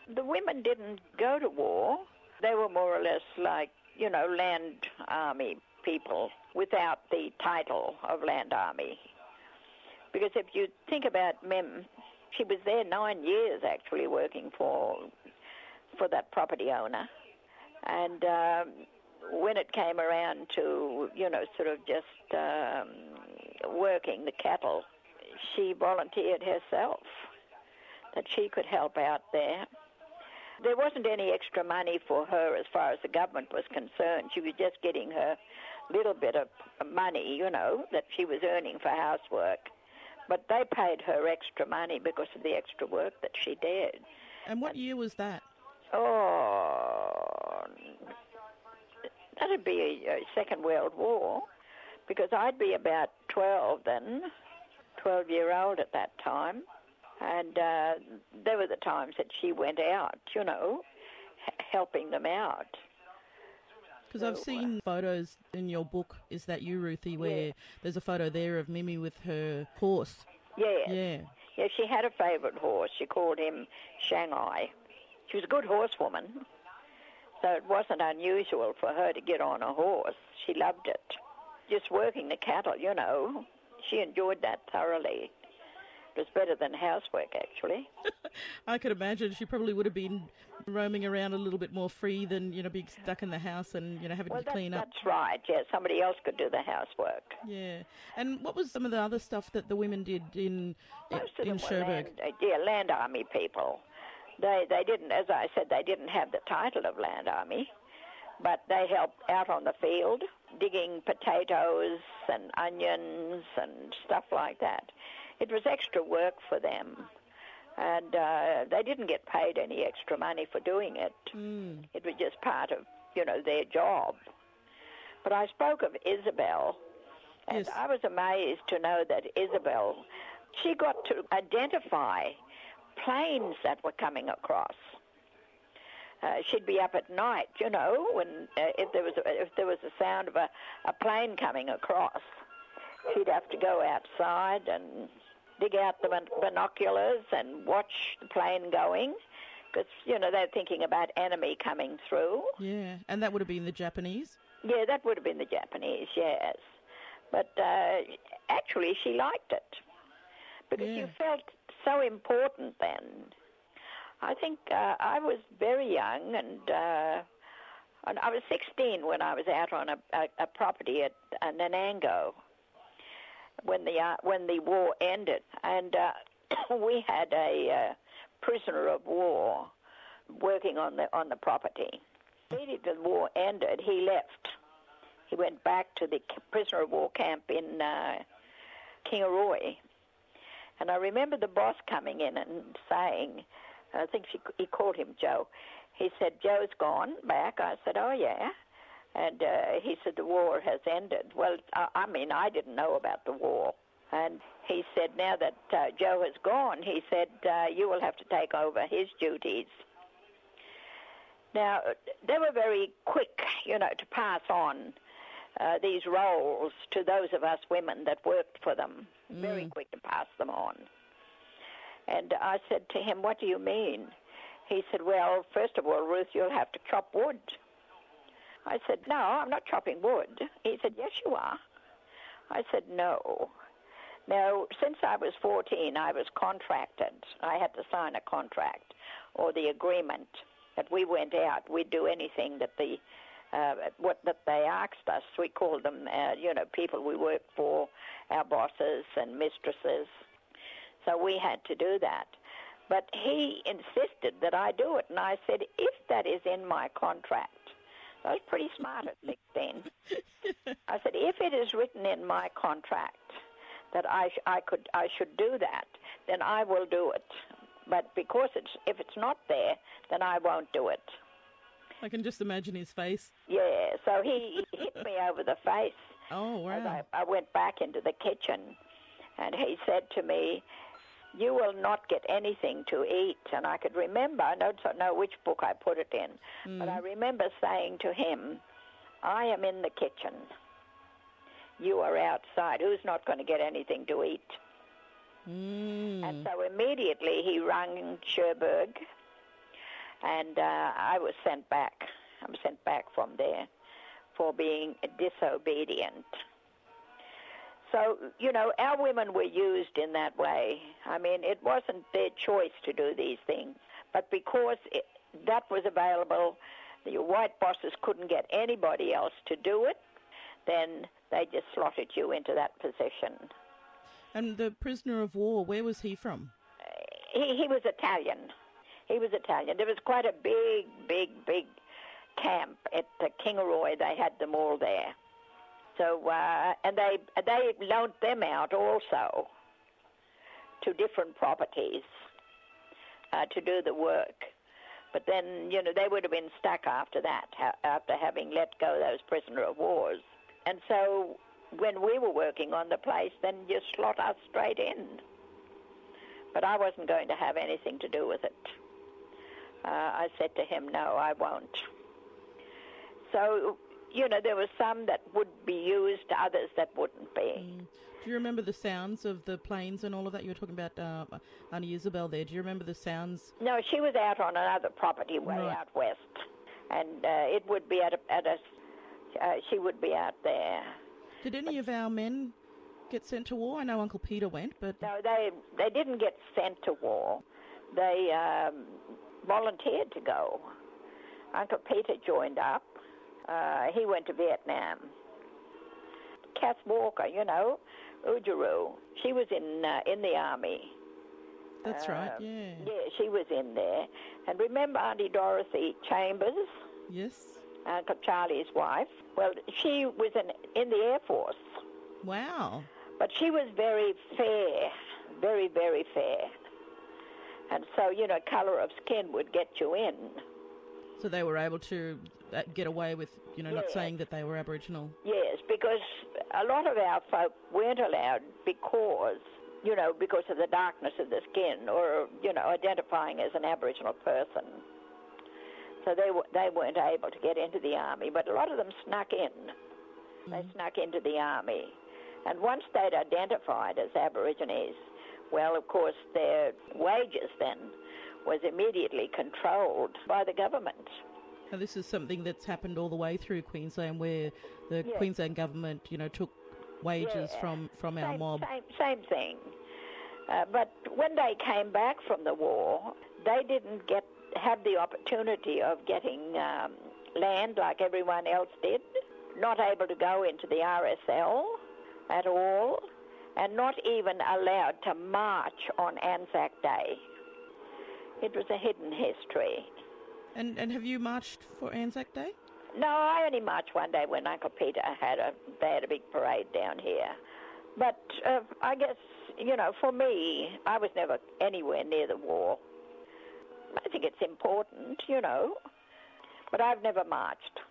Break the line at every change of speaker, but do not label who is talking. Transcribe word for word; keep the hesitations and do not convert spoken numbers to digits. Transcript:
The women didn't go to war. They were more or less like, you know, land army people without the title of land army. Because if you think about Mem, she was there nine years actually working for for that property owner. And um, when it came around to, you know, sort of just um, working the cattle, she volunteered herself that she could help out there. There wasn't any extra money for her as far as the government was concerned. She was just getting her little bit of money, you know, that she was earning for housework. But they paid her extra money because of the extra work that she did.
And what year was that?
Oh, that'd be a, a Second World War, because I'd be about twelve then, twelve-year-old at that time. And uh, there were the times that she went out, you know, h- helping them out.
Because so, I've seen uh, photos in your book, Is That You, Ruthie, where yeah. there's a photo there of Mimi with her horse.
Yeah.
Yeah.
Yeah, she had a favourite horse. She called him Shanghai. She was a good horsewoman, so it wasn't unusual for her to get on a horse. She loved it. Just working the cattle, you know, she enjoyed that thoroughly. It was better than housework, actually.
I could imagine she probably would have been roaming around a little bit more free than, you know, being stuck in the house and, you know, having
well,
to clean
that,
up.
That's right, yeah. Somebody else could do the housework.
Yeah. And what was some of the other stuff that the women did in,
Most
in
of them
Cherbourg?
Were land, yeah, land army people. They, they didn't, as I said, they didn't have the title of land army, but they helped out on the field, digging potatoes and onions and stuff like that. It was extra work for them, and uh, they didn't get paid any extra money for doing it.
Mm.
It was just part of, you know, their job. But I spoke of Isabel, and
yes.
I was amazed to know that Isabel, she got to identify planes that were coming across. Uh, she'd be up at night, you know, when uh, if there was a, if there was a sound of a, a plane coming across, she'd have to go outside and dig out the bin- binoculars and watch the plane going, because, you know, they're thinking about enemy coming through.
Yeah, and that would have been the Japanese?
Yeah, that would have been the Japanese, yes. But uh, actually she liked it, because
yeah.
you felt so important then. I think uh, I was very young, and, uh, and I was sixteen when I was out on a, a, a property at uh, Nanango when the uh, when the war ended, and uh, we had a uh, prisoner of war working on the on the property. Immediately the war ended, he left. He went back to the prisoner of war camp in uh, Kingaroy. And I remember the boss coming in and saying, I think she, he called him Joe. He said, Joe's gone back. I said, oh, yeah. And uh, he said, the war has ended. Well, I, I mean, I didn't know about the war. And he said, now that uh, Joe has gone, he said, uh, you will have to take over his duties. Now, they were very quick, you know, to pass on uh, these roles to those of us women that worked for them. Mm. Very quick to pass them on. And I said to him, what do you mean? He said, well, first of all, Ruth, you'll have to chop wood. I said, no, I'm not chopping wood. He said, yes, you are. I said, no. Now, since I was fourteen, I was contracted. I had to sign a contract or the agreement that we went out. We'd do anything that the uh, what that they asked us. We called them, uh, you know, people we worked for, our bosses and mistresses. So we had to do that. But he insisted that I do it, and I said, if that is in my contract, I was pretty smart at sixteen. I said, if it is written in my contract that I sh- I could I should do that, then I will do it. But because it's if it's not there, then I won't do it.
I can just imagine his face.
Yeah, so he, he hit me over the face.
Oh, wow.
As I, I went back into the kitchen, and he said to me, you will not get anything to eat. And I could remember, I don't know which book I put it in, mm. but I remember saying to him, I am in the kitchen. You are outside. Who's not going to get anything to eat?
Mm.
And so immediately he rang Cherbourg, and uh, I was sent back. I'm sent back from there for being disobedient. So, you know, our women were used in that way. I mean, it wasn't their choice to do these things, but because it, that was available, the white bosses couldn't get anybody else to do it, then they just slotted you into that position.
And the prisoner of war, where was he from?
He, he was Italian. He was Italian. There was quite a big, big, big camp at uh, Kingaroy. They had them all there. So, uh, and they they loaned them out also to different properties uh, to do the work. But then, you know, they would have been stuck after that, ha- after having let go those prisoner of wars. And so when we were working on the place, then you slot us straight in. But I wasn't going to have anything to do with it. Uh, I said to him, no, I won't. So, you know, there were some that would be used, others that wouldn't be.
Mm. Do you remember the sounds of the planes and all of that? You were talking about uh, Auntie Isabel there. Do you remember the sounds?
No, she was out on another property way
right.
out west. And uh, it would be at a, at a uh, she would be out there.
Did any but, of our men get sent to war? I know Uncle Peter went, but...
No, they, they didn't get sent to war. They um, volunteered to go. Uncle Peter joined up. Uh, he went to Vietnam. Kath Walker, you know, Ujaru, she was in uh, in the army.
That's uh, right, yeah.
Yeah, she was in there. And remember Auntie Dorothy Chambers?
Yes.
Uncle Charlie's wife? Well, she was in, in the Air Force.
Wow.
But she was very fair, very, very fair. And so, you know, colour of skin would get you in.
So they were able to get away with, you know,
yes.
not saying that they were Aboriginal.
Yes, because a lot of our folk weren't allowed because, you know, because of the darkness of the skin or, you know, identifying as an Aboriginal person. So they they weren't able to get into the army, but a lot of them snuck in. Mm. They snuck into the army. And once they'd identified as Aborigines, well, of course, their wages then was immediately controlled by the government.
Now, this is something that's happened all the way through Queensland, where the
yes.
Queensland government, you know, took wages
yeah.
from, from
same,
our mob.
Same, same thing. Uh, but when they came back from the war, they didn't get have the opportunity of getting um, land like everyone else did, not able to go into the R S L at all, and not even allowed to march on Anzac Day. It was a hidden history.
And and have you marched for Anzac Day?
No, I only marched one day when Uncle Peter had a they had a big parade down here. But uh, I guess, you know, for me, I was never anywhere near the war. I think it's important, you know, but I've never marched.